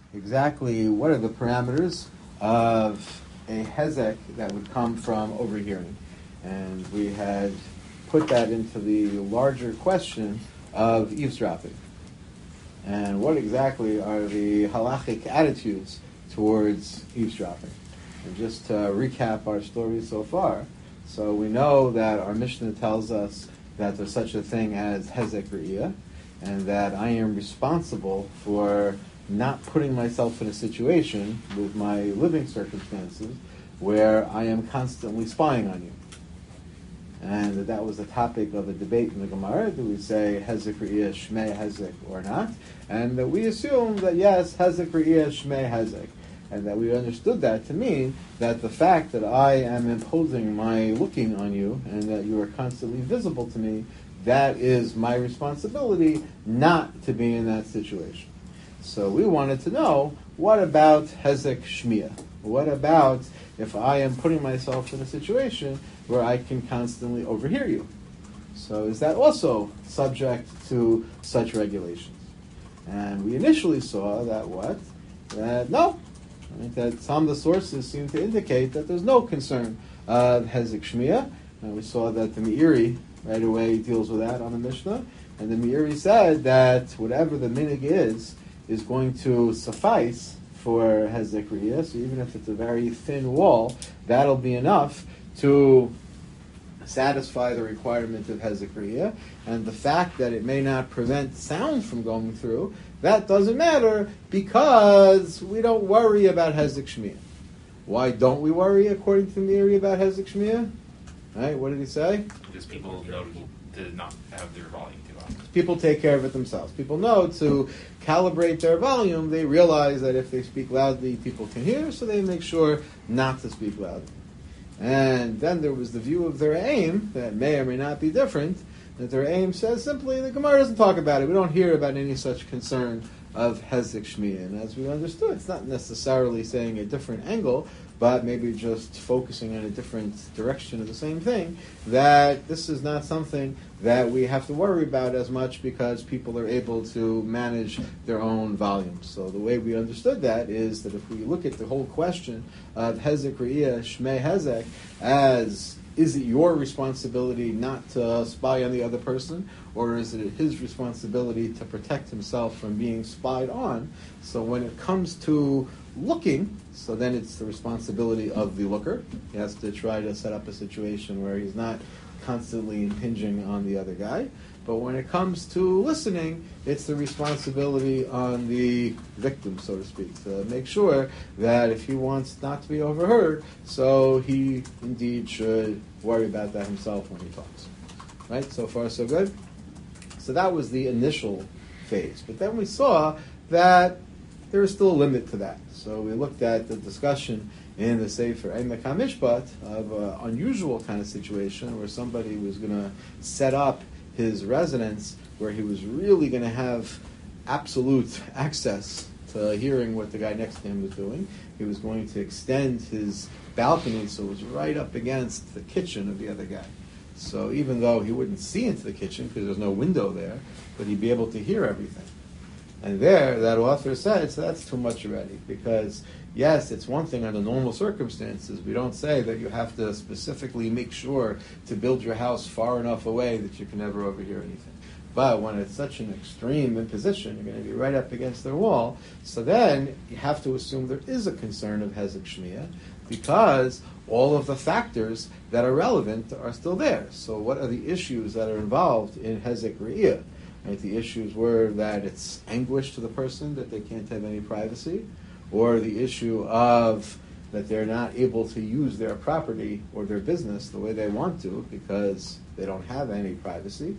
exactly what are the parameters of a hezek that would come from overhearing. And we had put that into the larger question of eavesdropping. And what exactly are the halachic attitudes towards eavesdropping? And just to recap our story so far, so we know that our Mishnah tells us that there's such a thing as hezek re'iyah, and that I am responsible for not putting myself in a situation with my living circumstances where I am constantly spying on you. And that was the topic of a debate in the Gemara. Do we say hezek re'iyah shmei hezek or not? And that we assume that yes, hezek re'iyah shmei hezek. And that we understood that to mean that the fact that I am imposing my looking on you and that you are constantly visible to me, that is my responsibility not to be in that situation. So we wanted to know, what about hezek shmiyah? What about if I am putting myself in a situation where I can constantly overhear you? So is that also subject to such regulations? And we initially saw that what? That no. Right? That some of the sources seem to indicate that there's no concern of hezek shmiyah. And we saw that the Meiri right away deals with that on the Mishnah. And the Meiri said that whatever the minig is going to suffice for hezek re'iyah. So even if it's a very thin wall, that'll be enough to satisfy the requirement of hezek re'iyah. And the fact that it may not prevent sound from going through, that doesn't matter because we don't worry about hezek shmiyah. Why don't we worry, according to Meiri, about hezek shmiyah? Right? What did he say? Because people know to not have their volume too high. People take care of it themselves. People know to calibrate their volume. They realize that if they speak loudly, people can hear, so they make sure not to speak loudly. And then there was the view of their aim, that may or may not be different, that their aim says simply, the Gemara doesn't talk about it. We don't hear about any such concern of hezek shmiyah. And as we understood, it's not necessarily saying a different angle, but maybe just focusing on a different direction of the same thing, that this is not something that we have to worry about as much because people are able to manage their own volumes. So the way we understood that is that if we look at the whole question of hezek re'iyah shmei hezek as, is it your responsibility not to spy on the other person, or is it his responsibility to protect himself from being spied on? So when it comes to looking, so then it's the responsibility of the looker. He has to try to set up a situation where he's not constantly impinging on the other guy. But when it comes to listening, it's the responsibility on the victim, so to speak, to make sure that if he wants not to be overheard, so he indeed should worry about that himself when he talks. Right? So far, so good? So that was the initial phase. But then we saw that there is still a limit to that. So we looked at the discussion in the Sefer Emek HaMishpat of an unusual kind of situation where somebody was going to set up his residence where he was really going to have absolute access to hearing what the guy next to him was doing. He was going to extend his balcony so it was right up against the kitchen of the other guy. So even though he wouldn't see into the kitchen because there's no window there, but he'd be able to hear everything. And there, that author said, so that's too much already. Because, yes, it's one thing under normal circumstances. We don't say that you have to specifically make sure to build your house far enough away that you can never overhear anything. But when it's such an extreme imposition, you're going to be right up against their wall. So then you have to assume there is a concern of hezek shmiyah because all of the factors that are relevant are still there. So what are the issues that are involved in hezek re'iyah? Right, the issues were that it's anguish to the person, that they can't have any privacy, or the issue of that they're not able to use their property or their business the way they want to because they don't have any privacy,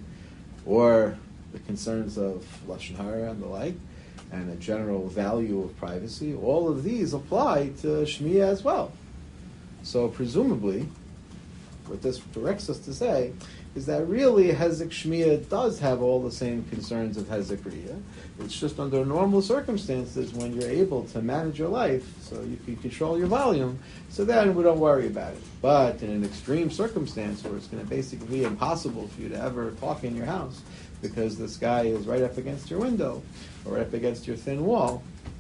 or the concerns of lashon hara and the like, and the general value of privacy. All of these apply to shmiyah as well. So presumably, what this directs us to say is that really hezek shmiyah does have all the same concerns of hezek re'iyah. It's just under normal circumstances when you're able to manage your life so you can control your volume, so then we don't worry about it. But in an extreme circumstance where it's going to basically be impossible for you to ever talk in your house because this guy is right up against your window or right up against your thin wall,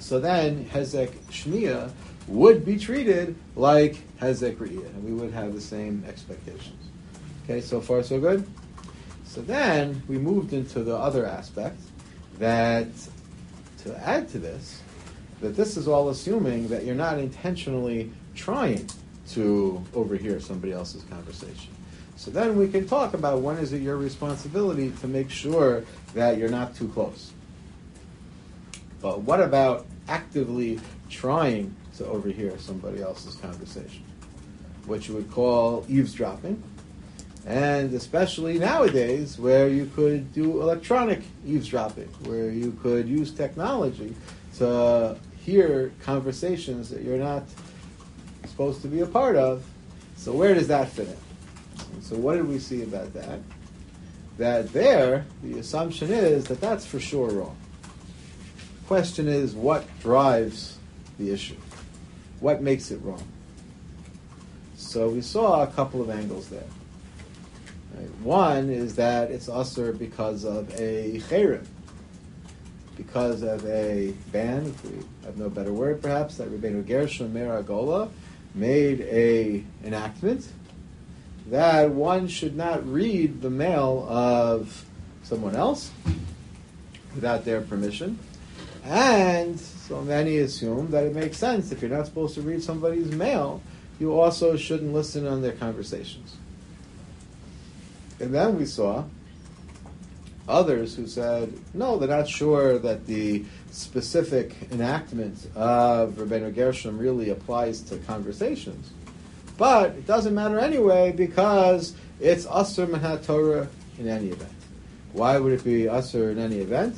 So then Hezek Shmiya would be treated like Hezek Re'iyah, and we would have the same expectations. Okay, so far so good? So then we moved into the other aspect, that to add to this, that this is all assuming that you're not intentionally trying to overhear somebody else's conversation. So then we can talk about when is it your responsibility to make sure that you're not too close. But what about actively trying to overhear somebody else's conversation, which you would call eavesdropping, and especially nowadays where you could do electronic eavesdropping, where you could use technology to hear conversations that you're not supposed to be a part of. So where does that fit in? And so what did we see about that? That there, the assumption is that that's for sure wrong. Question is, what drives the issue? What makes it wrong? So we saw a couple of angles there. Right? One is that it's usher because of a cherem, because of a ban, if we have no better word perhaps, that Rabbeinu Gershom Meir Agola made a enactment that one should not read the mail of someone else without their permission. And so many assume that it makes sense, if you're not supposed to read somebody's mail, you also shouldn't listen on their conversations. And then we saw others who said, no, they're not sure that the specific enactment of Rabbeinu Gershom really applies to conversations. But it doesn't matter anyway because it's Asur Minhat Torah in any event. Why would it be Asur in any event?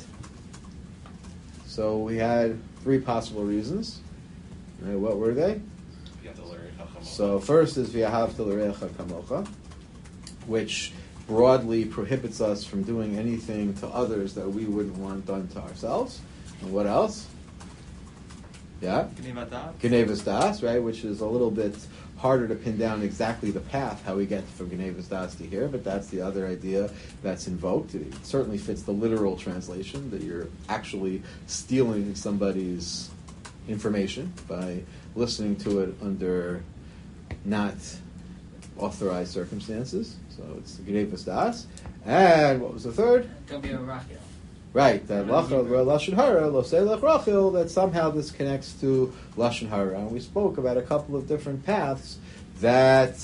So we had three possible reasons. Right, what were they? So first is V'ahavta l'reacha kamocha, which broadly prohibits us from doing anything to others that we wouldn't want done to ourselves. And what else? Yeah? Gnevas das, right? Which is a little bit harder to pin down exactly the path, how we get from Gnevas das to here, but that's the other idea that's invoked. It certainly fits the literal translation, that you're actually stealing somebody's information by listening to it under not authorized circumstances. So it's Gnevas das. And what was the third? Don't be a Rachel. Right, that Lashon Hara, Lo Seilach Rachel, that somehow this connects to Lashon Hara. And we spoke about a couple of different paths that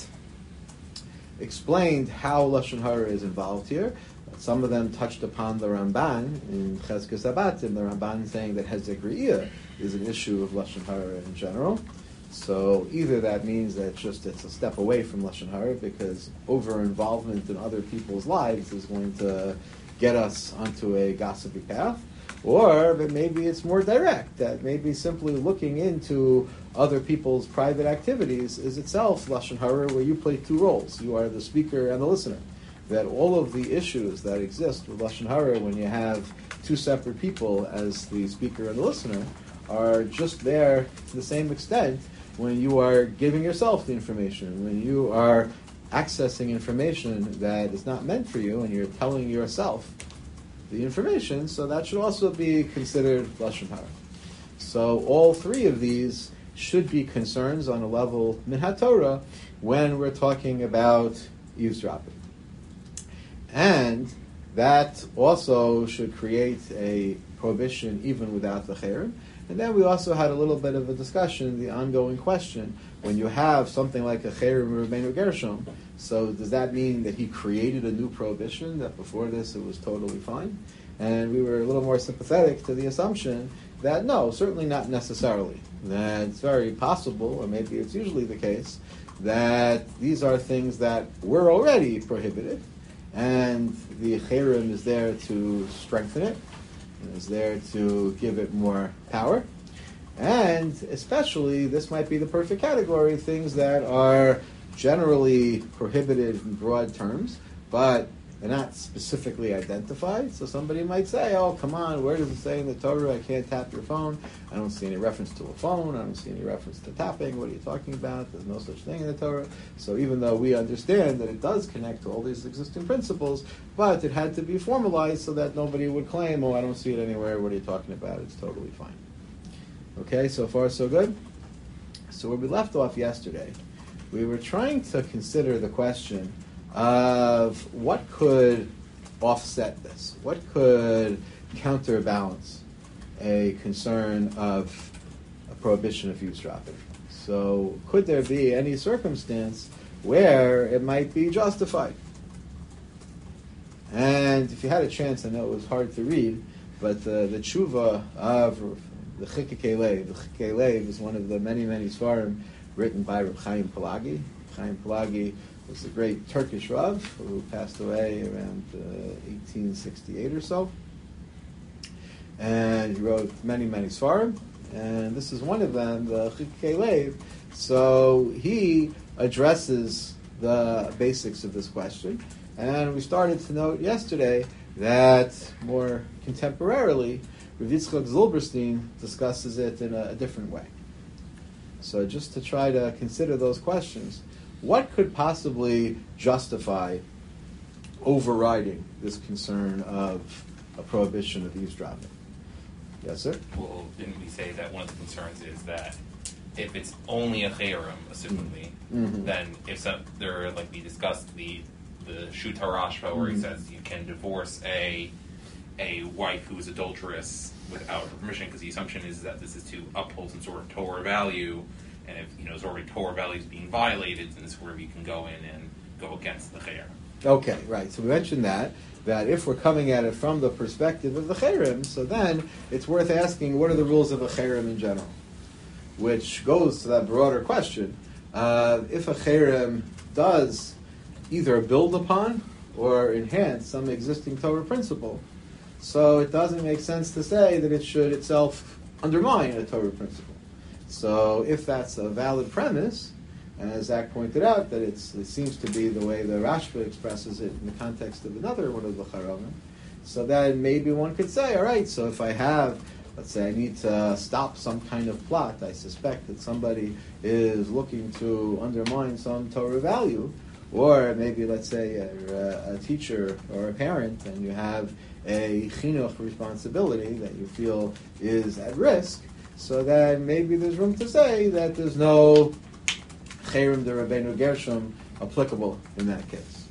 explained how Lashon Hara is involved here. Some of them touched upon the Ramban in Chezkes Abatim, the Ramban saying that Hezek Re'iyah is an issue of Lashon Hara in general. So either that means that it's a step away from Lashon Hara because over-involvement in other people's lives is going to get us onto a gossipy path, or but maybe it's more direct, that maybe simply looking into other people's private activities is itself Lashon Hara, where you play two roles. You are the speaker and the listener. That all of the issues that exist with Lashon Hara when you have two separate people as the speaker and the listener are just there to the same extent when you are giving yourself the information, when you are accessing information that is not meant for you, and you're telling yourself the information, so that should also be considered Lashon Hara. So all three of these should be concerns on a level Minhat Torah when we're talking about eavesdropping. And that also should create a prohibition even without the cherem. And then we also had a little bit of a discussion, the ongoing question, when you have something like a cherem Rabbeinu Gershom, so does that mean that he created a new prohibition, that before this it was totally fine? And we were a little more sympathetic to the assumption that no, certainly not necessarily. That it's very possible, or maybe it's usually the case, that these are things that were already prohibited, and the cherem is there to strengthen it, is there to give it more power. And especially, this might be the perfect category, things that are generally prohibited in broad terms, but they're not specifically identified. So somebody might say, oh, come on, where does it say in the Torah I can't tap your phone? I don't see any reference to a phone. I don't see any reference to tapping. What are you talking about? There's no such thing in the Torah. So even though we understand that it does connect to all these existing principles, but it had to be formalized so that nobody would claim, oh, I don't see it anywhere. What are you talking about? It's totally fine. Okay, so far so good? So where we left off yesterday, we were trying to consider the question of what could offset this, what could counterbalance a concern of a prohibition of eavesdropping. So could there be any circumstance where it might be justified? And if you had a chance, I know it was hard to read, but the tshuva of the Chikei Lev. The Chikei Lev is one of the many, many svarim written by Reb Chaim Pelagi. Chaim Pelagi was the great Turkish Rav who passed away around 1868 or so. And he wrote many, many svarim, and this is one of them, the Chikei Lev. So he addresses the basics of this question. And we started to note yesterday that more contemporarily, Rav Yitzchak Zilberstein discusses it in a different way. So just to try to consider those questions, what could possibly justify overriding this concern of a prohibition of eavesdropping? Yes, sir? Well, didn't we say that one of the concerns is that if it's only a chayrim, assumingly, then if there, like we discussed, the Shut HaRashba, where he says you can divorce a wife who is adulterous without her permission, because the assumption is that this is to uphold some sort of Torah value, and if there's already Torah values being violated, then it's where you can go in and go against the chayrim. Okay, right. So we mentioned that if we're coming at it from the perspective of the chayrim, so then it's worth asking what are the rules of a chayrim in general, which goes to that broader question. If a chayrim does either build upon or enhance some existing Torah principle, so it doesn't make sense to say that it should itself undermine a Torah principle. So if that's a valid premise, and as Zach pointed out, that it seems to be the way the Rashba expresses it in the context of another one of the Charamim, so then maybe one could say, all right, so if I have, let's say I need to stop some kind of plot, I suspect that somebody is looking to undermine some Torah value, or maybe, let's say, a teacher or a parent, and you have a chinuch responsibility that you feel is at risk, so then maybe there's room to say that there's no chayrim de Rabbeinu Gershom applicable in that case.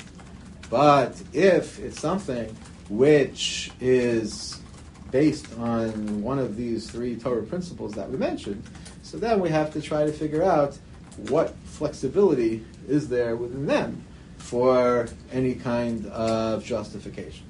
But if it's something which is based on one of these three Torah principles that we mentioned, so then we have to try to figure out what flexibility is there within them for any kind of justification.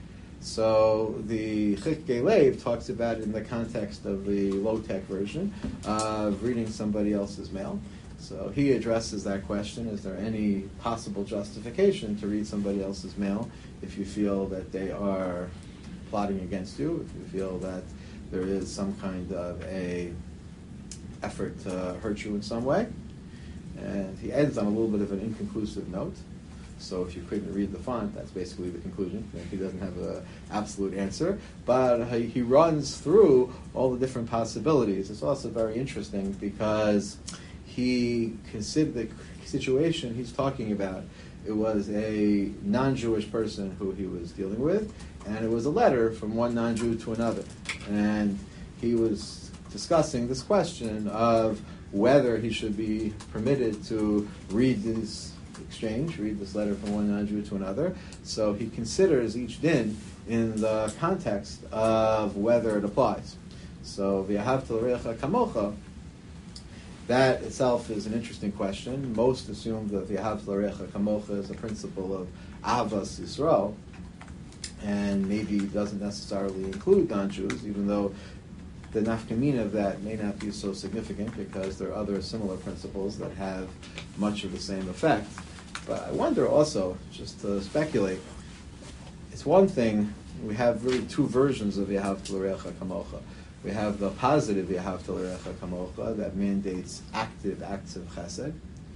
So the Chikei Lev talks about it in the context of the low-tech version of reading somebody else's mail. So he addresses that question: is there any possible justification to read somebody else's mail if you feel that they are plotting against you, if you feel that there is some kind of a effort to hurt you in some way? And he ends on a little bit of an inconclusive note. So if you couldn't read the font, that's basically the conclusion. He doesn't have an absolute answer. But he runs through all the different possibilities. It's also very interesting because he considered the situation he's talking about. It was a non-Jewish person who he was dealing with, and it was a letter from one non-Jew to another. And he was discussing this question of whether he should be permitted to read this letter from one non-Jew to another. So he considers each din in the context of whether it applies. So v'ahavta l'reacha kamocha, that itself is an interesting question. Most assume that v'ahavta l'reacha kamocha is a principle of Avas Yisrael, and maybe doesn't necessarily include non-Jews, even though the nafkamina of that may not be so significant because there are other similar principles that have much of the same effect. But I wonder also, just to speculate, it's one thing, we have really two versions of V'ahavta l'reacha kamocha. We have the positive V'ahavta l'reacha kamocha that mandates active acts of chesed.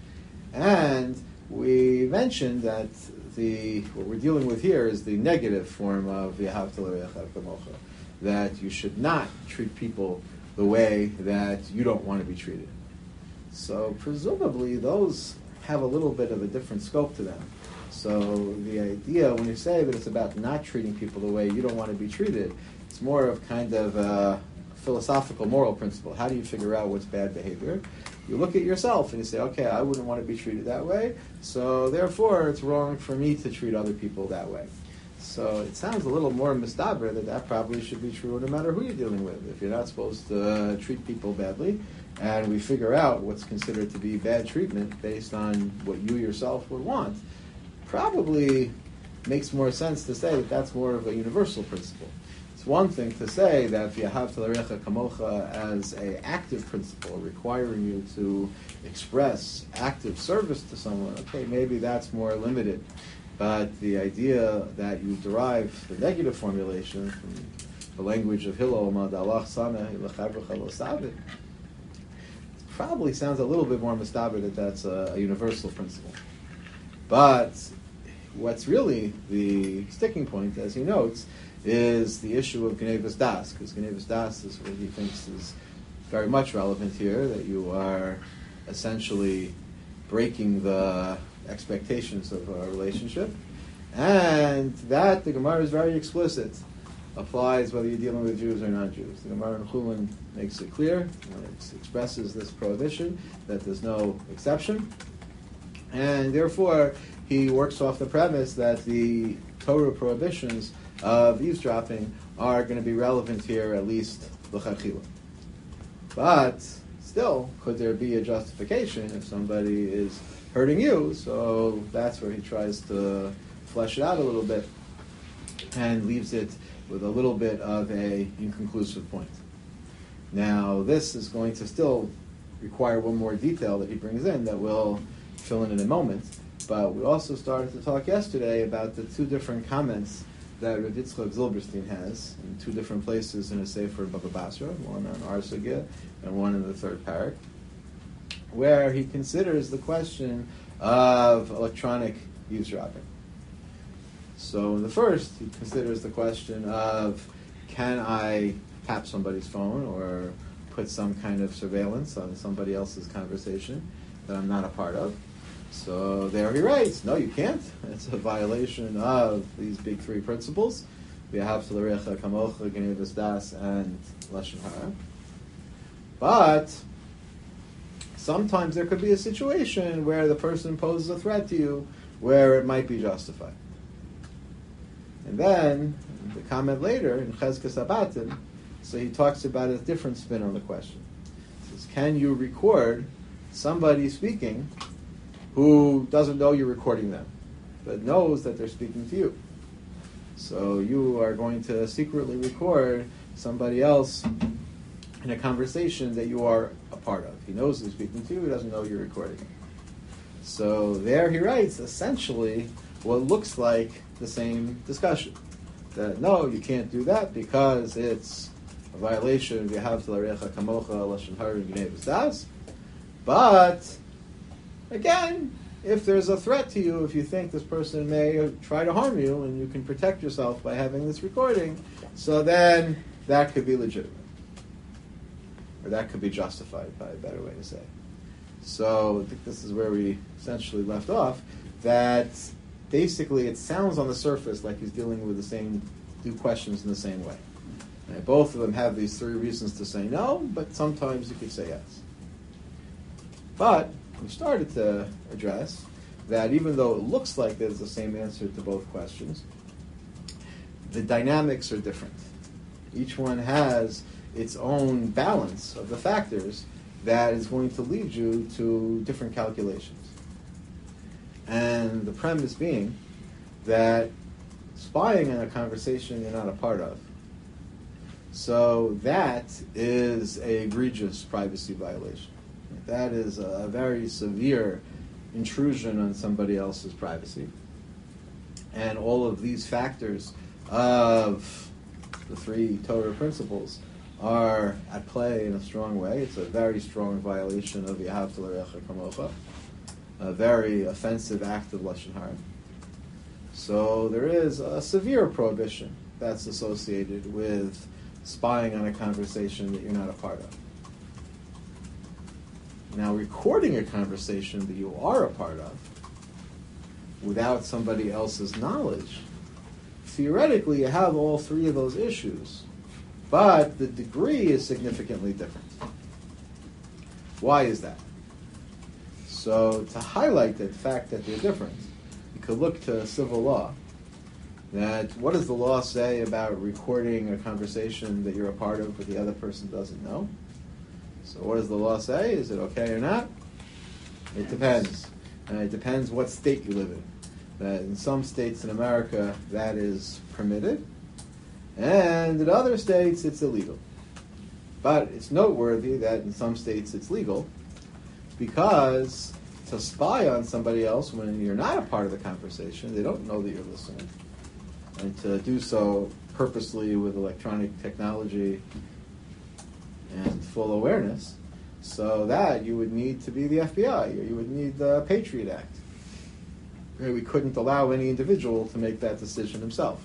And we mentioned that what we're dealing with here is the negative form of V'ahavta l'reacha kamocha, that you should not treat people the way that you don't want to be treated. So presumably those have a little bit of a different scope to them. So the idea, when you say that it's about not treating people the way you don't want to be treated, it's more of kind of a philosophical moral principle. How do you figure out what's bad behavior? You look at yourself and you say, okay, I wouldn't want to be treated that way, so therefore it's wrong for me to treat other people that way. So it sounds a little more mistaber that probably should be true no matter who you're dealing with. If you're not supposed to treat people badly, and we figure out what's considered to be bad treatment based on what you yourself would want, probably makes more sense to say that that's more of a universal principle. It's one thing to say that v'ahavta l'recha kamocha as an active principle, requiring you to express active service to someone. Okay, maybe that's more limited. But the idea that you derive the negative formulation from the language of Hillel, Madalach Sana, probably sounds a little bit more mustaber that that's a universal principle. But what's really the sticking point, as he notes, is the issue of Gnevus Das, because Gnevus Das is what he thinks is very much relevant here, that you are essentially breaking the expectations of a relationship, and that the Gemara is very explicit, applies whether you're dealing with Jews or non-Jews. The Gemara in Chulin makes it clear when it expresses this prohibition that there's no exception, and therefore he works off the premise that the Torah prohibitions of eavesdropping are going to be relevant here, at least l'chachila. But still, could there be a justification if somebody is hurting you? So that's where he tries to flesh it out a little bit and leaves it with a little bit of a inconclusive point. Now, this is going to still require one more detail that he brings in that we'll fill in a moment. But we also started to talk yesterday about the two different comments that Rav Yitzchak Zilberstein has in two different places in a Sefer Baba Basra, one on Ar Sugya and one in the third parak, where he considers the question of electronic eavesdropping. So in the first, he considers the question of, can I tap somebody's phone or put some kind of surveillance on somebody else's conversation that I'm not a part of? So there he writes, no, you can't. It's a violation of these big three principles. V'ahavta l'recha kamocha, gnevus das, and lashon hara. But sometimes there could be a situation where the person poses a threat to you where it might be justified. And then, the comment later, in Chezkas Abatim, so he talks about a different spin on the question. He says, can you record somebody speaking who doesn't know you're recording them, but knows that they're speaking to you? So you are going to secretly record somebody else in a conversation that you are a part of. He knows he's speaking to you, he doesn't know you're recording him. So there he writes, essentially, what looks like the same discussion. That no, you can't do that because it's a violation of v'ahavta l'recha kamocha lashon hara gnevus das. But again, if there's a threat to you, if you think this person may try to harm you, and you can protect yourself by having this recording, so then that could be legitimate. Or that could be justified, by a better way to say. So I think this is where we essentially left off, that basically it sounds on the surface like he's dealing with the same two questions in the same way. And both of them have these three reasons to say no, but sometimes you could say yes. But we started to address that even though it looks like there's the same answer to both questions, the dynamics are different. Each one has its own balance of the factors that is going to lead you to different calculations. And the premise being that spying on a conversation you're not a part of, so that is an egregious privacy violation. That is a very severe intrusion on somebody else's privacy. And all of these factors of the three Torah principles are at play in a strong way. It's a very strong violation of v'ahavta l'recha kamocha, a very offensive act of lashon hara. So there is a severe prohibition that's associated with spying on a conversation that you're not a part of. Now, recording a conversation that you are a part of without somebody else's knowledge, theoretically you have all three of those issues, But the degree is significantly different. Why is that? So to highlight the fact that they're different, you could look to civil law. That what does the law say about recording a conversation that you're a part of but the other person doesn't know? So what does the law say? Is it okay or not? It depends. And it depends what state you live in. That in some states in America that is permitted, and in other states it's illegal. But it's noteworthy that in some states it's legal, because to spy on somebody else when you're not a part of the conversation, they don't know that you're listening, and to do so purposely with electronic technology and full awareness, so that you would need to be the FBI, or you would need the Patriot Act. We couldn't allow any individual to make that decision himself.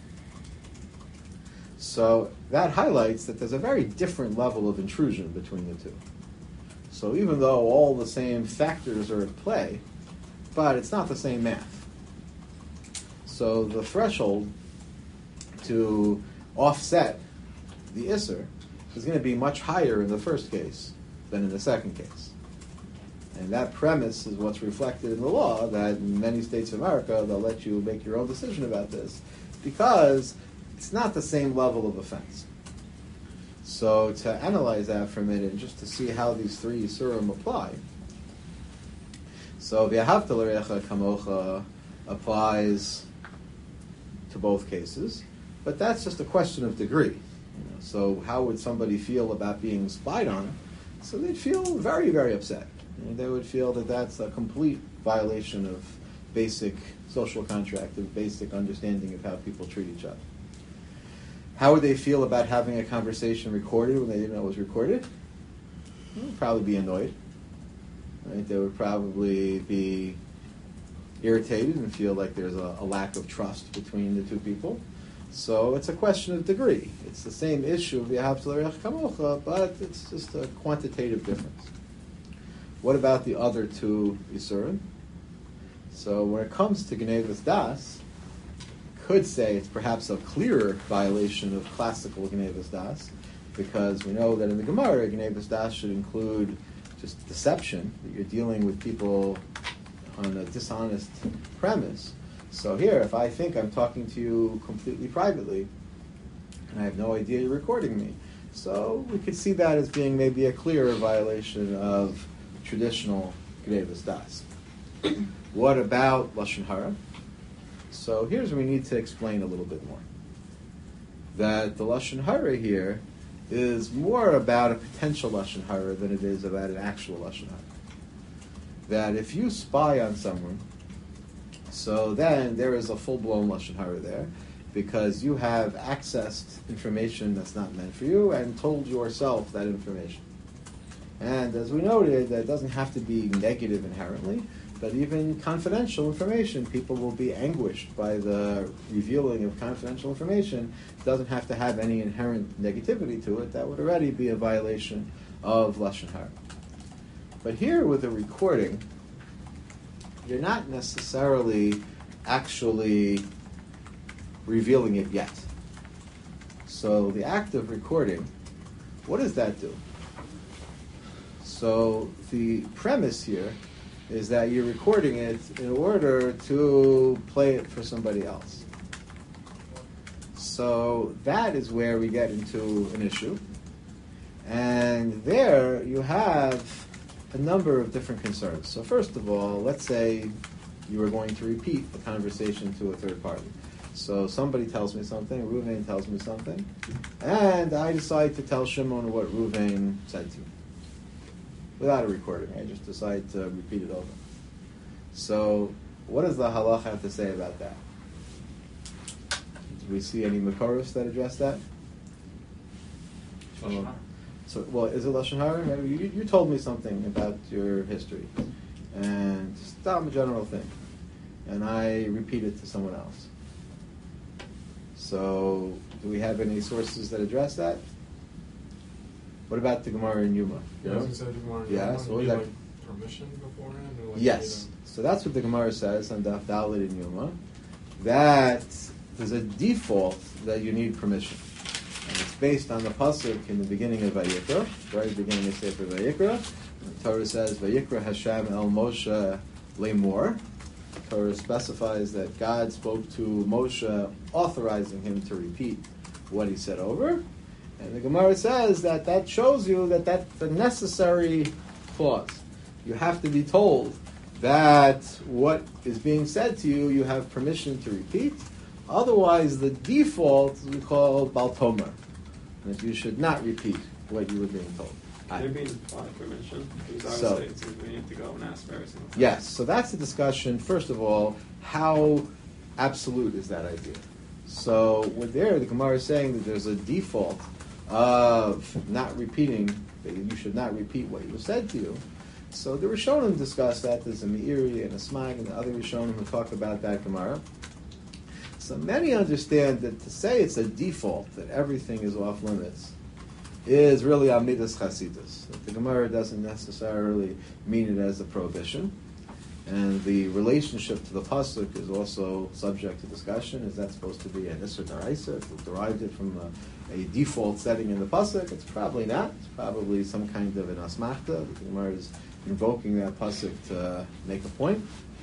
So that highlights that there's a very different level of intrusion between the two. So even though all the same factors are at play, but it's not the same math. So the threshold to offset the Isser is going to be much higher in the first case than in the second case. And that premise is what's reflected in the law, that in many states of America, they'll let you make your own decision about this, because it's not the same level of offense. So to analyze that for a minute, and just to see how these three Yisurim apply. So V'ahavta l'reacha kamocha applies to both cases, but that's just a question of degree. So how would somebody feel about being spied on? So they'd feel very, very upset. They would feel that that's a complete violation of basic social contract, of basic understanding of how people treat each other. How would they feel about having a conversation recorded when they didn't know it was recorded? They would probably be annoyed. Right? They would probably be irritated and feel like there's a lack of trust between the two people. So it's a question of degree. It's the same issue of V'ahavta l'reacha kamocha, but it's just a quantitative difference. What about the other two Yisurim? So when it comes to Gnevas Das, could say it's perhaps a clearer violation of classical Gnevas Das, because we know that in the Gemara, Gnevas Das should include just deception, that you're dealing with people on a dishonest premise. So here, if I think I'm talking to you completely privately, and I have no idea you're recording me, so we could see that as being maybe a clearer violation of traditional Gnevas Das. What about Lashon Hara? So here's where we need to explain a little bit more. That the Lashon Hara here is more about a potential Lashon Hara than it is about an actual Lashon Hara. That if you spy on someone, so then there is a full-blown Lashon Hara there, because you have accessed information that's not meant for you and told yourself that information. And as we noted, that doesn't have to be negative inherently, but even confidential information, people will be anguished by the revealing of confidential information. It doesn't have to have any inherent negativity to it. That would already be a violation of Lashon Hara. But here with a recording, you're not necessarily actually revealing it yet. So the act of recording, what does that do? So the premise here is that you're recording it in order to play it for somebody else. So that is where we get into an issue. And there you have a number of different concerns. So first of all, let's say you are going to repeat the conversation to a third party. So somebody tells me something, Ruvain tells me something, and I decide to tell Shimon what Ruvain said to me. Without a recording, I just decide to repeat it over. So, what does the halacha have to say about that? Do we see any makoros that address that? Lashon Hara. So, well, is it Lashon Hara? You told me something about your history, and just a general thing, and I repeat it to someone else. So, do we have any sources that address that? What about the Gemara in Yuma? Yeah, so what is that? Like permission beforehand? Or like Yes. So that's what the Gemara says on Daf Dalet in Yuma, that there's a default that you need permission. And it's based on the pasuk in the beginning of Vayikra, very beginning of Sefer Vayikra. The Torah says, Vayikra Hashem el Moshe lemor. The Torah specifies that God spoke to Moshe, authorizing him to repeat what he said over. And the Gemara says that shows you that that's the necessary clause. You have to be told that what is being said to you, you have permission to repeat. Otherwise, the default we call baltomer, that you should not repeat what you were being told. There being implied permission, because obviously it seems we need to go and ask for every single time. Yes, so that's the discussion. First of all, how absolute is that idea? So with there, the Gemara is saying that there's a default of not repeating, that you should not repeat what was said to you. So the Rishonim discuss that. There's a Meiri and a Smag and the other Rishonim who talk about that Gemara. So many understand that to say it's a default, that everything is off limits, is really Amidas Chasidus. That the Gemara doesn't necessarily mean it as a prohibition. And the relationship to the pasuk is also subject to discussion. Is that supposed to be an Isser Daraisa? If we derived it from a default setting in the pasuk, it's probably not. It's probably some kind of an asmachta. The Gemara is invoking that pasuk to make a point.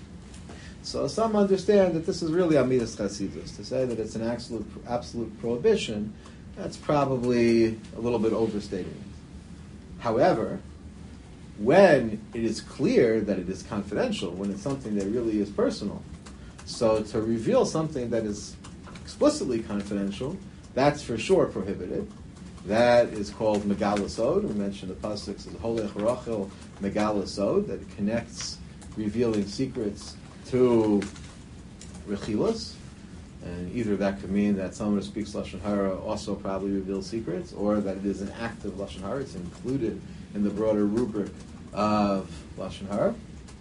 So some understand that this is really Amidas Chasidus. To say that it's an absolute prohibition, that's probably a little bit overstating it. However, when it is clear that it is confidential, when it's something that really is personal, so to reveal something that is explicitly confidential, that's for sure prohibited. That is called Megala Sod. We mentioned the pasuk is Holech Rachel Megala Sod, that it connects revealing secrets to Rechilas. And either that could mean that someone who speaks Lashon Hara also probably reveals secrets, or that it is an act of Lashon Hara. It's included in the broader rubric of Lashon Hara.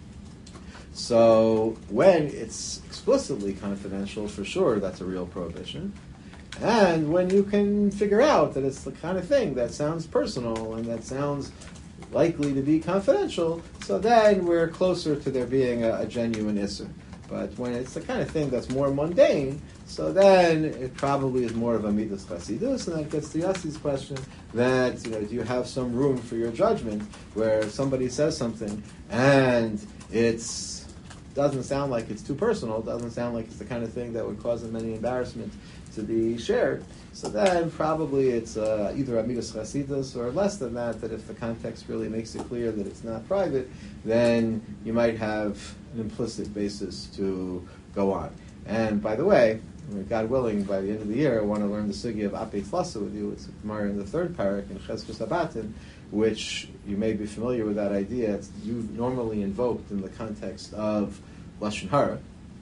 So when it's explicitly confidential, for sure that's a real prohibition. And when you can figure out that it's the kind of thing that sounds personal and that sounds likely to be confidential, so then we're closer to there being a genuine Isser. But when it's the kind of thing that's more mundane, so then it probably is more of a midas chasidus, and that gets to Yassi's question that, do you have some room for your judgment where somebody says something and it doesn't sound like it's too personal, doesn't sound like it's the kind of thing that would cause them any embarrassment to be shared. So then probably it's either a midas chasidus or less than that, that if the context really makes it clear that it's not private, then you might have an implicit basis to go on. And by the way, God willing, by the end of the year, I want to learn the sugya of Apei Tlasa with you. It's a Gemara in the third parak in Cheskes Habatim, which you may be familiar with that idea. It's normally invoked in the context of Lashon Hara,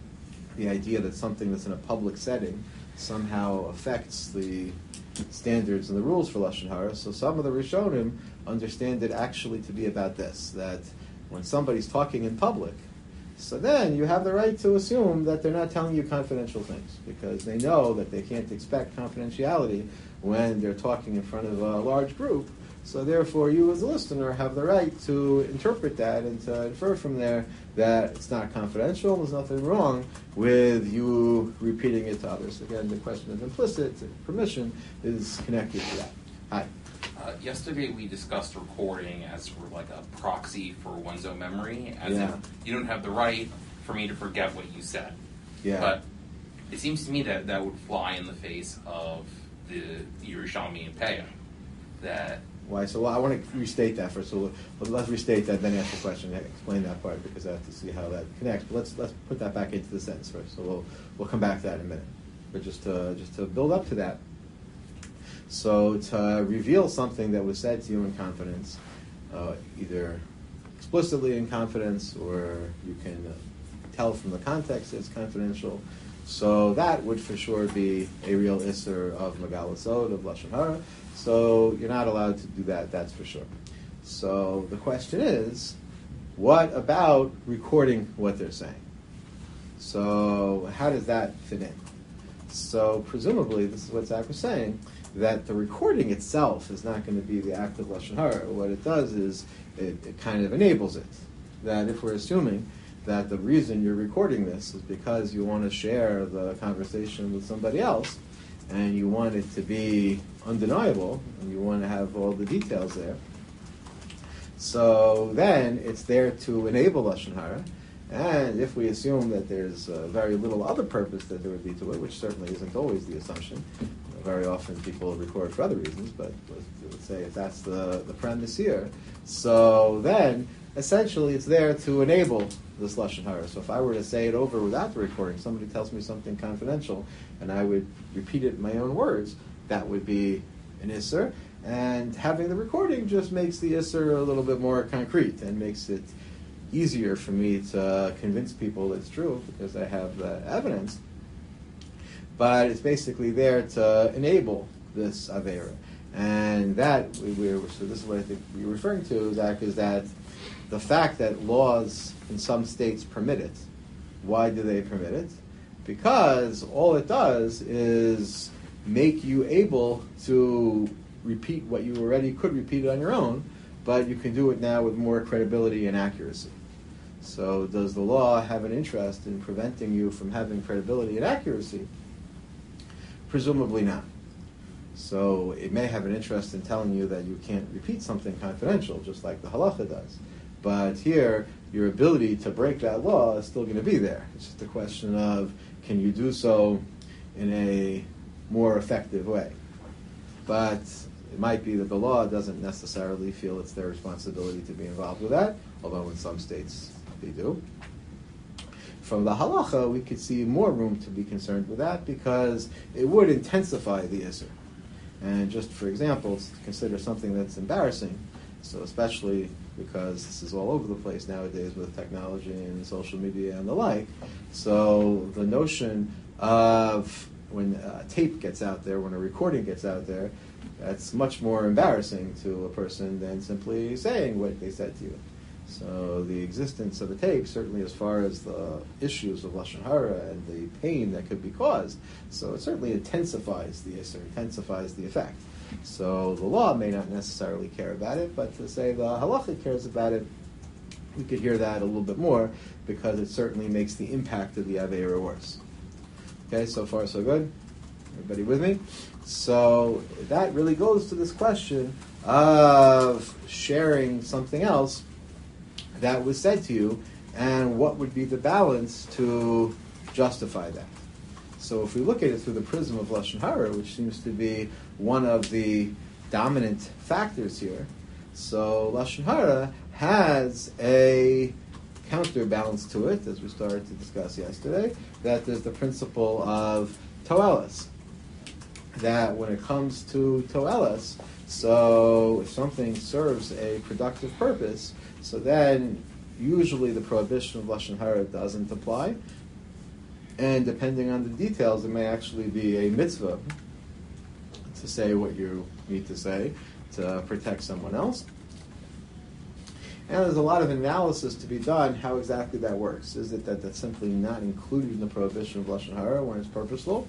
the idea that something that's in a public setting somehow affects the standards and the rules for Lashon Hara. So some of the Rishonim understand it actually to be about this, that when somebody's talking in public, so then you have the right to assume that they're not telling you confidential things, because they know that they can't expect confidentiality when they're talking in front of a large group. So therefore you as a listener have the right to interpret that and to infer from there that it's not confidential, there's nothing wrong with you repeating it to others. Again, the question of implicit permission is connected to that. Hi. Yesterday we discussed recording as sort of like a proxy for one's own memory, as if you don't have the right for me to forget what you said. Yeah. But it seems to me that that would fly in the face of the Yerushalmi and Peah. That Why? So I want to restate that first. So let's restate that, then ask the question, explain that part, because I have to see how that connects. But let's put that back into the sentence first. So we'll come back to that in a minute. But just to build up to that. So to reveal something that was said to you in confidence, either explicitly in confidence, or you can tell from the context it's confidential. So that would for sure be a real Isser of Megala Sod, of Lashon Hara. So you're not allowed to do that, that's for sure. So the question is, what about recording what they're saying? So how does that fit in? So presumably, this is what Zach was saying, that the recording itself is not going to be the act of Lashon Hara. What it does is it kind of enables it. That if we're assuming that the reason you're recording this is because you want to share the conversation with somebody else, and you want it to be undeniable, and you want to have all the details there. So then it's there to enable Lashon Hara, and if we assume that there's very little other purpose that there would be to it, which certainly isn't always the assumption, very often people record for other reasons, but let's say if that's the premise here, so then essentially it's there to enable this Lashon Hara. So if I were to say it over without the recording, somebody tells me something confidential, and I would repeat it in my own words, that would be an Isser. And having the recording just makes the Isser a little bit more concrete and makes it easier for me to convince people it's true because I have the evidence. But it's basically there to enable this Aveira. And that, so this is what I think we're referring to, Zach, is that the fact that laws in some states permit it. Why do they permit it? Because all it does is make you able to repeat what you already could repeat it on your own, but you can do it now with more credibility and accuracy. So does the law have an interest in preventing you from having credibility and accuracy? Presumably not. So it may have an interest in telling you that you can't repeat something confidential, just like the halacha does. But here, your ability to break that law is still going to be there. It's just a question of, can you do so in a more effective way? But it might be that the law doesn't necessarily feel it's their responsibility to be involved with that, although in some states they do. From the halacha, we could see more room to be concerned with that because it would intensify the Isser. And just for example, consider something that's embarrassing, so especially because this is all over the place nowadays with technology and social media and the like. So the notion of when a tape gets out there, when a recording gets out there, that's much more embarrassing to a person than simply saying what they said to you. So the existence of a tape, certainly as far as the issues of Lashon Hara and the pain that could be caused, so it certainly intensifies the Isser, intensifies the effect. So the law may not necessarily care about it, but to say the halacha cares about it, we could hear that a little bit more because it certainly makes the impact of the Aveira worse. Okay, so far so good? Everybody with me? So that really goes to this question of sharing something else that was said to you, and what would be the balance to justify that. So if we look at it through the prism of Lashon Hara, which seems to be one of the dominant factors here, so Lashon Hara has a counterbalance to it, as we started to discuss yesterday, that there's the principle of toelis. That when it comes to toelis, so if something serves a productive purpose, so then usually the prohibition of Lashon Hara doesn't apply. And depending on the details, it may actually be a mitzvah to say what you need to say to protect someone else. And there's a lot of analysis to be done how exactly that works. Is it that that's simply not included in the prohibition of Lashon Hara when it's purposeful?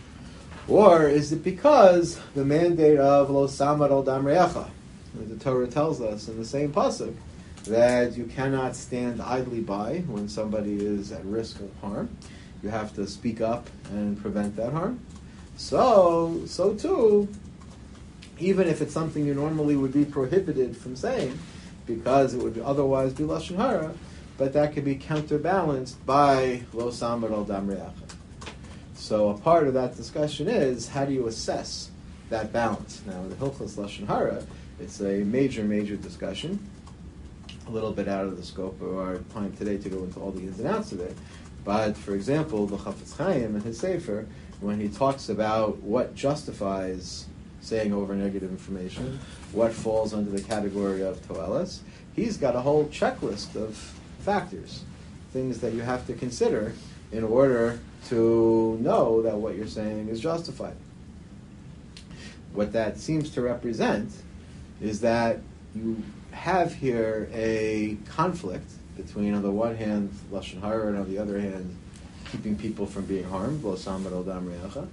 Or is it because the mandate of lo samad al dam re'echa, the Torah tells us in the same pasuk that you cannot stand idly by when somebody is at risk of harm. You have to speak up and prevent that harm. So too, even if it's something you normally would be prohibited from saying, because it would otherwise be Lashon Hara, but that could be counterbalanced by lo samad al dam re'echa. So a part of that discussion is, how do you assess that balance? Now, in the Hilchos Lashon Hara, it's a major, major discussion, a little bit out of the scope of our time today to go into all the ins and outs of it. But, for example, the Chafetz Chaim in his Sefer, when he talks about what justifies saying over negative information, what falls under the category of toelis, he's got a whole checklist of factors, things that you have to consider in order to know that what you're saying is justified. What that seems to represent is that you have here a conflict between, on the one hand, Lashon Hara, and on the other hand, keeping people from being harmed, lo samad al dam re'echa.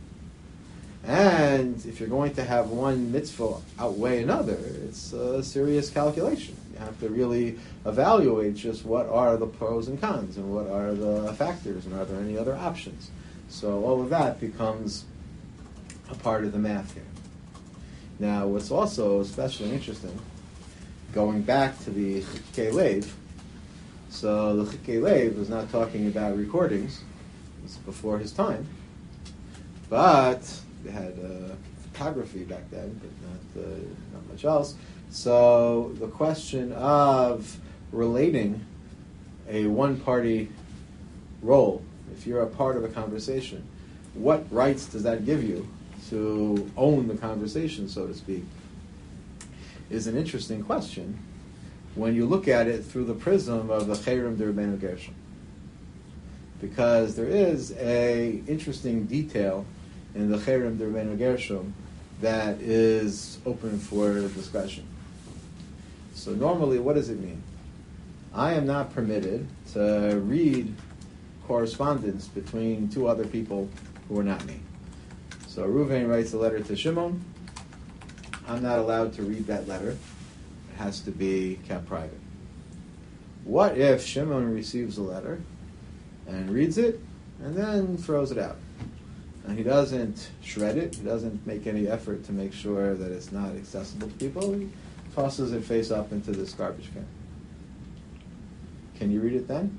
And if you're going to have one mitzvah outweigh another, it's a serious calculation. You have to really evaluate just what are the pros and cons, and what are the factors, and are there any other options. So all of that becomes a part of the math here. Now, what's also especially interesting, going back to the Chikei Lev, so the Chikei Lev was not talking about recordings. It's before his time. But they had photography back then, but not much else. So the question of relating a one-party role, if you're a part of a conversation, what rights does that give you to own the conversation, so to speak, is an interesting question when you look at it through the prism of the Cherem D'Rabbeinu Gershom. Because there is a interesting detail in the Cherem D'Rabbeinu Gershom that is open for discussion. So normally, what does it mean? I am not permitted to read correspondence between two other people who are not me. So Reuven writes a letter to Shimon. I'm not allowed to read that letter. It has to be kept private. What if Shimon receives a letter and reads it and then throws it out? And he doesn't shred it. He doesn't make any effort to make sure that it's not accessible to people. He tosses it face up into this garbage can. Can you read it then?